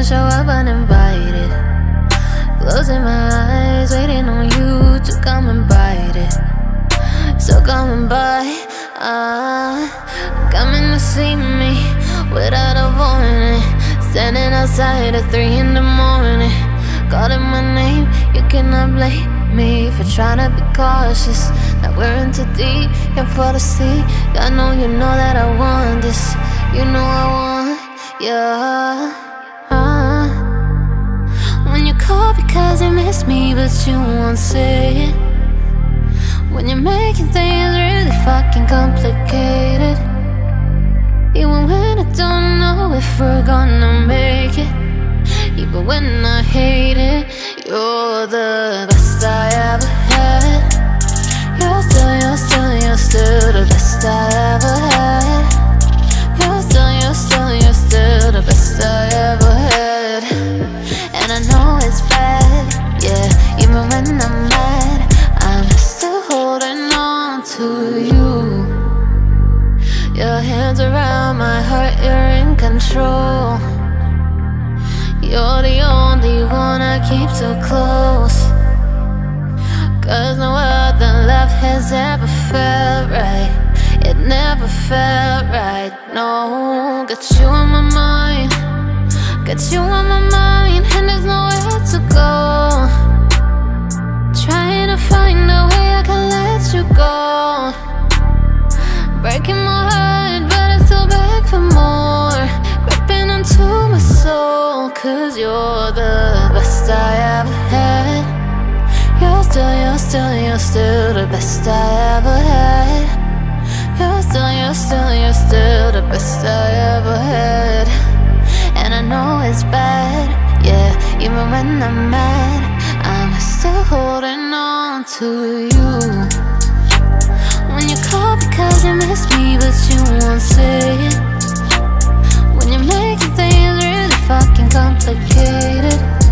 show up uninvited. Closing my eyes, waiting on you to come and bite it. So coming by, coming to see me without a warning. Standing outside at 3 in the morning, calling my name. You cannot blame me for trying to be cautious. Now we're in too deep, can't fall asleep. I know you know that I want this. You know I want you. When you call because you miss me, but you won't say it. When you're making things really fucking complicated. Even when I don't know if we're gonna make it. Even when I hate it. You're the best I ever had. You're still the best I ever had. You're still the best I ever had. And I know it's bad, yeah. Even when I'm mad, I'm still holding on to you. Your hands around my heart, you're in control. You're the only one I keep so close. Cause no other love has ever felt right. It never felt right, no. Got you on my mind, got you on my mind, and there's nowhere to go. Trying to find a way I can let you go. Breaking my heart, but I still beg for more. Gripping onto my soul, cause you're the best I ever had. You're still the best I ever had. You're still the best I ever had. And I know it's bad, yeah. Even when I'm mad, I'm still holding on to you. When you call because you miss me, but you won't say it. When you're making things really fucking complicated.